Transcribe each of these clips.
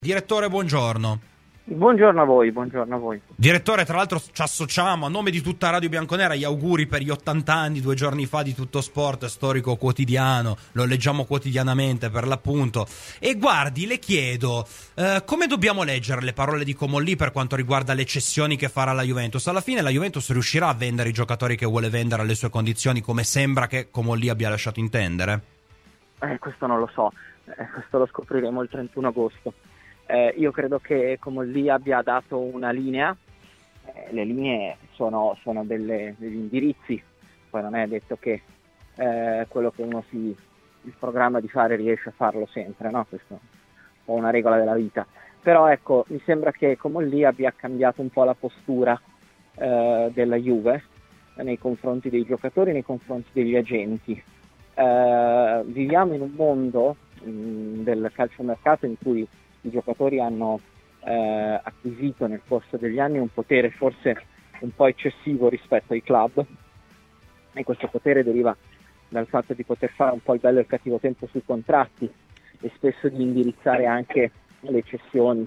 Direttore, buongiorno. Buongiorno a voi, buongiorno a voi. Direttore, tra l'altro ci associamo a nome di tutta Radio Bianconera agli auguri per gli 80 anni 2 giorni fa di Tutto Sport, storico quotidiano, lo leggiamo quotidianamente per l'appunto. E guardi, le chiedo, come dobbiamo leggere le parole di Comolli per quanto riguarda le cessioni che farà la Juventus? Alla fine la Juventus riuscirà a vendere i giocatori che vuole vendere alle sue condizioni, come sembra che Comolli abbia lasciato intendere? Questo non lo so, questo lo scopriremo il 31 agosto. Io credo che Comolli abbia dato una linea, le linee sono degli indirizzi, poi non è detto che quello che uno il programma di fare riesce a farlo sempre, no? Questo è un po' una regola della vita. Però ecco, mi sembra che Comolli abbia cambiato un po' la postura della Juve nei confronti dei giocatori, nei confronti degli agenti. Viviamo in un mondo del calciomercato in cui i giocatori hanno acquisito nel corso degli anni un potere forse un po' eccessivo rispetto ai club, e questo potere deriva dal fatto di poter fare un po' il bello e il cattivo tempo sui contratti e spesso di indirizzare anche le cessioni.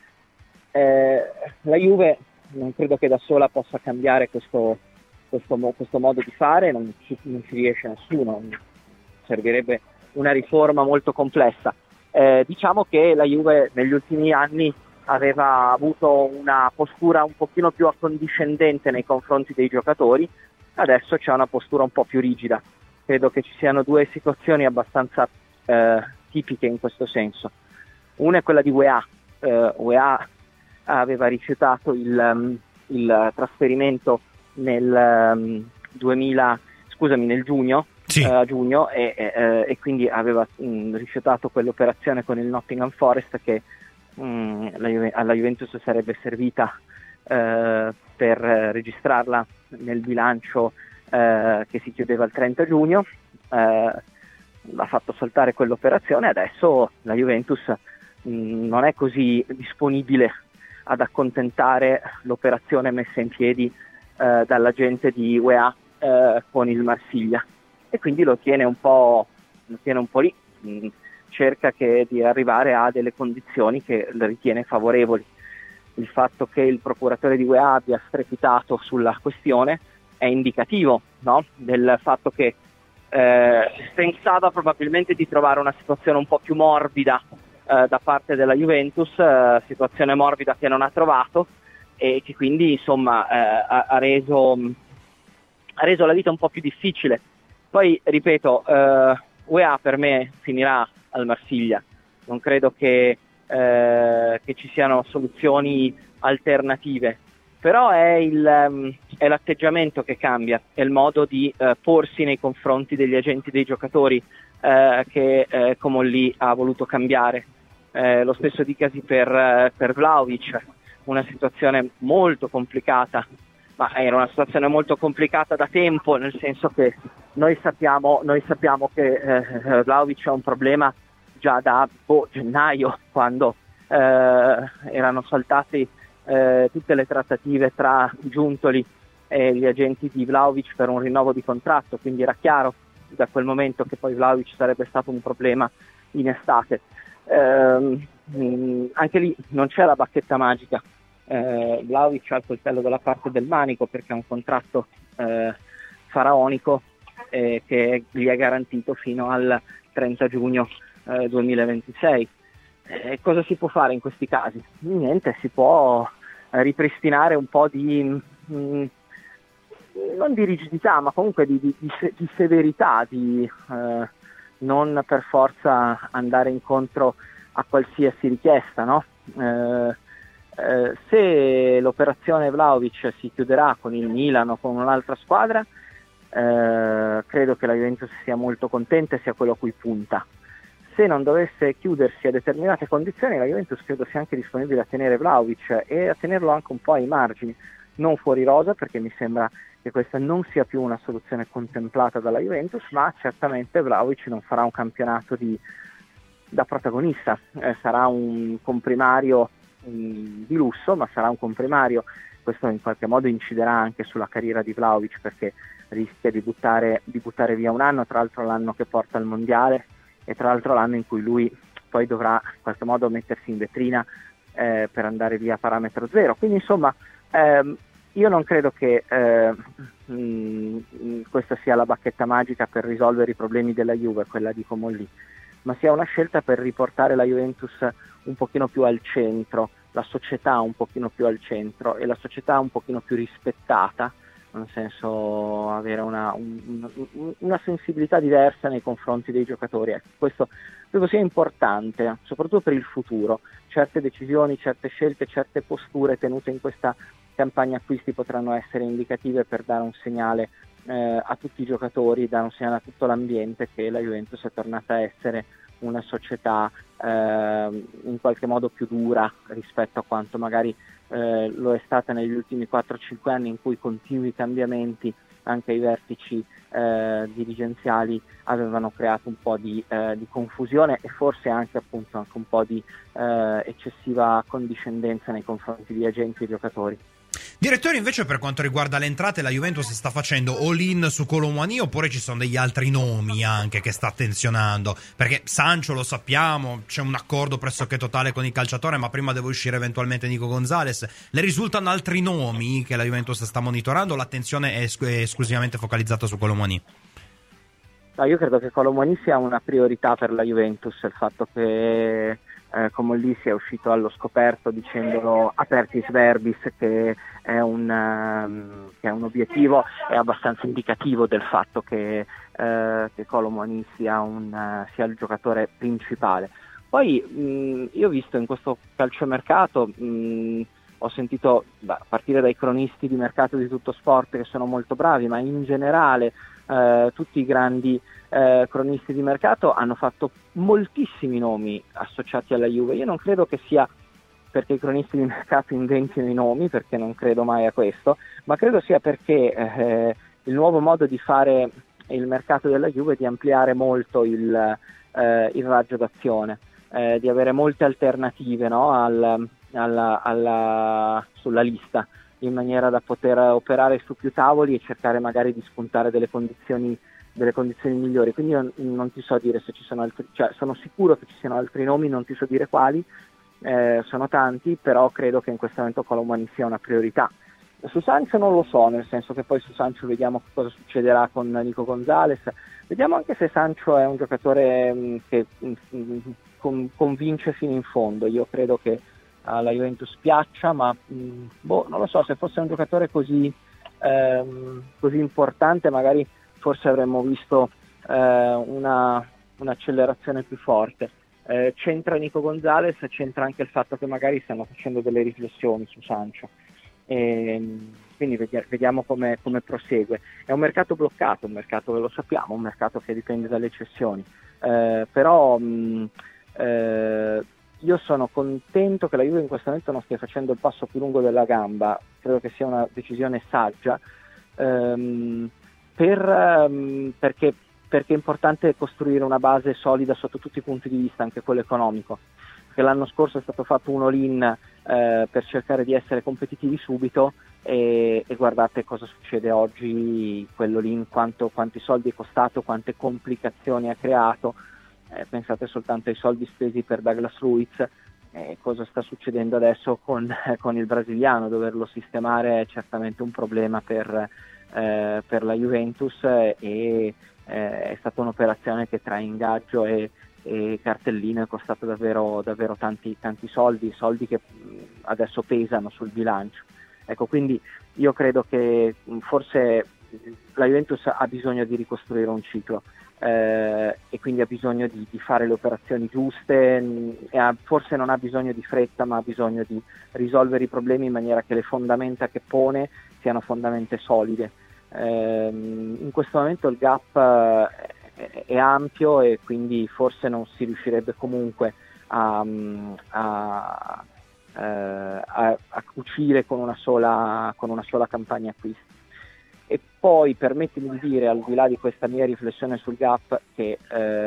La Juve non credo che da sola possa cambiare questo modo di fare, non ci riesce nessuno, servirebbe una riforma molto complessa. Diciamo che la Juve negli ultimi anni aveva avuto una postura un pochino più accondiscendente nei confronti dei giocatori, adesso c'è una postura un po' più rigida. Credo che ci siano due situazioni abbastanza tipiche in questo senso. Una è quella di UEA. UEA aveva rifiutato il trasferimento nel giugno. Sì. A giugno e quindi aveva rifiutato quell'operazione con il Nottingham Forest che alla Juventus sarebbe servita per registrarla nel bilancio che si chiudeva il 30 giugno. Ha fatto saltare quell'operazione, adesso la Juventus non è così disponibile ad accontentare l'operazione messa in piedi dall'agente di UEA con il Marsiglia, e quindi lo tiene un po' lì, cerca di arrivare a delle condizioni che le ritiene favorevoli. Il fatto che il procuratore di UEA abbia strepitato sulla questione è indicativo, no? Del fatto che pensava probabilmente di trovare una situazione un po' più morbida da parte della Juventus, situazione morbida che non ha trovato e che quindi insomma ha reso la vita un po' più difficile. Poi ripeto, UEA per me finirà al Marsiglia, non credo che ci siano soluzioni alternative, però è l'atteggiamento che cambia, è il modo di porsi nei confronti degli agenti dei giocatori che Comolli ha voluto cambiare. Lo stesso dicasi per Vlahovic, una situazione molto complicata, ma era una situazione molto complicata da tempo, nel senso che noi sappiamo che Vlahovic ha un problema già da gennaio, quando erano saltate tutte le trattative tra Giuntoli e gli agenti di Vlahovic per un rinnovo di contratto, quindi era chiaro da quel momento che poi Vlahovic sarebbe stato un problema in estate. Anche lì non c'è la bacchetta magica. Vlahovic ha il coltello dalla parte del manico perché ha un contratto faraonico che gli è garantito fino al 30 giugno 2026. Cosa si può fare in questi casi? Niente, si può ripristinare un po' di non di rigidità, ma comunque di severità, di non per forza andare incontro a qualsiasi richiesta, no? Se l'operazione Vlahovic si chiuderà con il Milan o con un'altra squadra, credo che la Juventus sia molto contenta e sia quello a cui punta. Se non dovesse chiudersi a determinate condizioni, la Juventus credo sia anche disponibile a tenere Vlahovic e a tenerlo anche un po' ai margini, non fuori rosa, perché mi sembra che questa non sia più una soluzione contemplata dalla Juventus, ma certamente Vlahovic non farà un campionato da protagonista, sarà un comprimario di lusso, ma sarà un comprimario. Questo in qualche modo inciderà anche sulla carriera di Vlahovic, perché rischia di buttare via un anno, tra l'altro l'anno che porta al mondiale e tra l'altro l'anno in cui lui poi dovrà in qualche modo mettersi in vetrina per andare via a parametro zero. Quindi insomma io non credo che questa sia la bacchetta magica per risolvere i problemi della Juve, quella di Comolli, ma sia una scelta per riportare la Juventus un pochino più al centro, la società un pochino più al centro e la società un pochino più rispettata, nel senso avere una sensibilità diversa nei confronti dei giocatori. Questo credo sia importante, soprattutto per il futuro. Certe decisioni, certe scelte, certe posture tenute in questa campagna acquisti potranno essere indicative per dare un segnale a tutti i giocatori, dare un segnale a tutto l'ambiente che la Juventus è tornata a essere una società in qualche modo più dura rispetto a quanto magari lo è stata negli ultimi 4-5 anni, in cui continui cambiamenti anche ai vertici dirigenziali avevano creato un po' di confusione e forse anche appunto anche un po' di eccessiva condiscendenza nei confronti di agenti e giocatori. Direttore, invece, per quanto riguarda le entrate, la Juventus sta facendo all-in su Kolo Muani oppure ci sono degli altri nomi anche che sta attenzionando? Perché Sancho lo sappiamo, c'è un accordo pressoché totale con il calciatore, ma prima deve uscire eventualmente Nico Gonzalez. Le risultano altri nomi che la Juventus sta monitorando? L'attenzione è esclusivamente focalizzata su Kolo Muani? No, io credo che Kolo Muani sia una priorità per la Juventus, il fatto che come lì si è uscito allo scoperto dicendolo apertis verbis che è un obiettivo, è abbastanza indicativo del fatto che Kolo Muani sia il giocatore principale. Poi io ho visto in questo calciomercato, ho sentito a partire dai cronisti di mercato di Tutto Sport che sono molto bravi, ma in generale tutti i grandi cronisti di mercato hanno fatto moltissimi nomi associati alla Juve. Io non credo che sia perché i cronisti di mercato inventino i nomi, perché non credo mai a questo, ma credo sia perché il nuovo modo di fare il mercato della Juve è di ampliare molto il raggio d'azione, di avere molte alternative, no, sulla lista, in maniera da poter operare su più tavoli e cercare magari di spuntare delle condizioni migliori. Quindi io non ti so dire se ci sono altri, cioè sono sicuro che ci siano altri nomi, non ti so dire quali, sono tanti, però credo che in questo momento Kolo Muani sia una priorità. Su Sancho non lo so, nel senso che poi su Sancho vediamo cosa succederà con Nico Gonzalez, vediamo anche se Sancho è un giocatore che convince fino in fondo. Io credo che alla Juventus piaccia, ma non lo so, se fosse un giocatore così importante magari forse avremmo visto un'accelerazione più forte. C'entra Nico Gonzalez, c'entra anche il fatto che magari stanno facendo delle riflessioni su Sancho, quindi vediamo come prosegue. È un mercato bloccato, un mercato che lo sappiamo, un mercato che dipende dalle cessioni, però io sono contento che la Juve in questo momento non stia facendo il passo più lungo della gamba. Credo che sia una decisione saggia, perché è importante costruire una base solida sotto tutti i punti di vista, anche quello economico, perché l'anno scorso è stato fatto un all-in per cercare di essere competitivi subito e guardate cosa succede oggi, quello lì, quanti soldi è costato, quante complicazioni ha creato. Pensate soltanto ai soldi spesi per Douglas Luiz, cosa sta succedendo adesso con il brasiliano. Doverlo sistemare è certamente un problema per la Juventus, e è stata un'operazione che tra ingaggio e cartellino è costato davvero tanti soldi che adesso pesano sul bilancio. Ecco, quindi io credo che forse la Juventus ha bisogno di ricostruire un ciclo, e quindi ha bisogno di fare le operazioni giuste, forse non ha bisogno di fretta, ma ha bisogno di risolvere i problemi in maniera che le fondamenta che pone siano fondamenta solide. In questo momento il gap è ampio e quindi forse non si riuscirebbe comunque a cucire con una sola campagna acquisti. E poi permettimi di dire, al di là di questa mia riflessione sul gap, che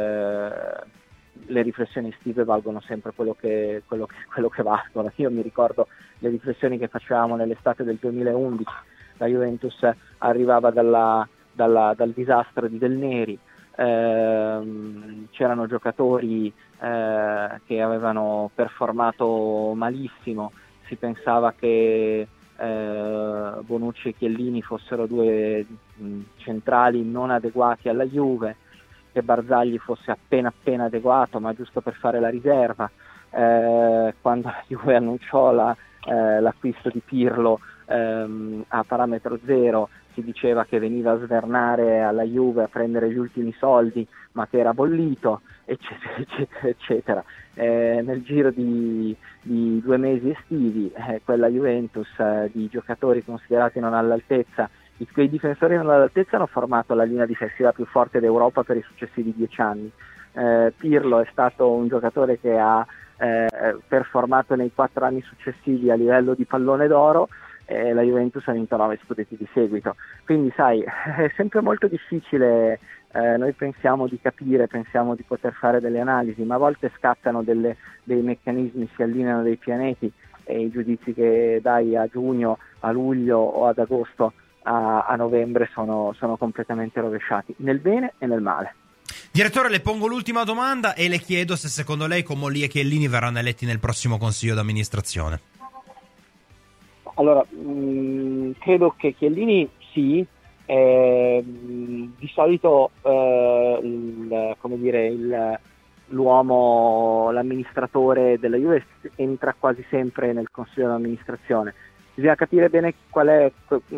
le riflessioni estive valgono sempre quello che valgono. Io mi ricordo le riflessioni che facevamo nell'estate del 2011. La Juventus arrivava dal disastro di Del Neri, c'erano giocatori che avevano performato malissimo, si pensava che Bonucci e Chiellini fossero due centrali non adeguati alla Juve, che Barzagli fosse appena adeguato, ma giusto per fare la riserva. Quando la Juve annunciò l'acquisto di Pirlo a parametro zero, si diceva che veniva a svernare alla Juve, a prendere gli ultimi soldi, ma che era bollito, eccetera. Nel giro di 2 mesi estivi, quella Juventus di giocatori considerati non all'altezza, quei difensori non all'altezza hanno formato la linea difensiva più forte d'Europa per i successivi 10 anni. Pirlo è stato un giocatore che ha performato nei 4 anni successivi a livello di pallone d'oro, e la Juventus ha vinto 9 scudetti di seguito. Quindi sai, è sempre molto difficile, noi pensiamo di capire, pensiamo di poter fare delle analisi, ma a volte scattano dei meccanismi, si allineano dei pianeti, e i giudizi che dai a giugno, a luglio o ad agosto a novembre sono completamente rovesciati, nel bene e nel male. Direttore, le pongo l'ultima domanda e le chiedo se secondo lei Comolli e Chiellini verranno eletti nel prossimo consiglio d'amministrazione. Allora, credo che Chiellini sì, di solito l'uomo, l'amministratore della Juve entra quasi sempre nel consiglio d'amministrazione. Bisogna capire bene qual è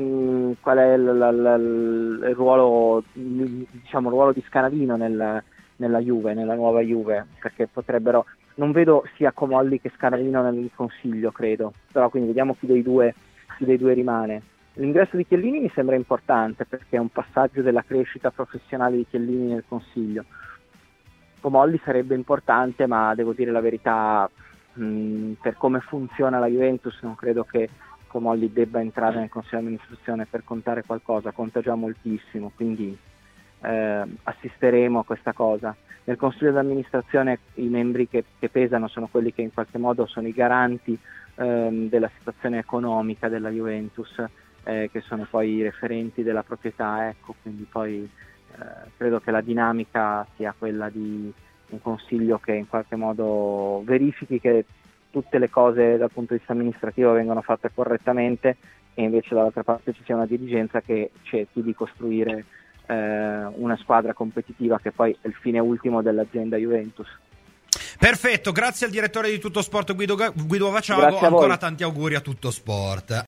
il ruolo, diciamo, il ruolo di Scanavino nella Juve, nella nuova Juve, perché potrebbero, non vedo sia Comolli che Scanavino nel consiglio, credo, però quindi vediamo chi dei due rimane. L'ingresso di Chiellini mi sembra importante perché è un passaggio della crescita professionale di Chiellini nel consiglio. Comolli sarebbe importante, ma devo dire la verità, per come funziona la Juventus non credo che Comolli debba entrare nel consiglio di amministrazione per contare qualcosa, conta già moltissimo, quindi assisteremo a questa cosa. Nel consiglio di amministrazione i membri che pesano sono quelli che in qualche modo sono i garanti della situazione economica della Juventus, che sono poi i referenti della proprietà, ecco, quindi poi credo che la dinamica sia quella di un consiglio che in qualche modo verifichi che tutte le cose dal punto di vista amministrativo vengono fatte correttamente, e invece dall'altra parte ci sia una dirigenza che cerchi di costruire una squadra competitiva, che poi è il fine ultimo dell'azienda Juventus. Perfetto, grazie al direttore di Tuttosport Guido Vaciago, ancora tanti auguri a Tuttosport.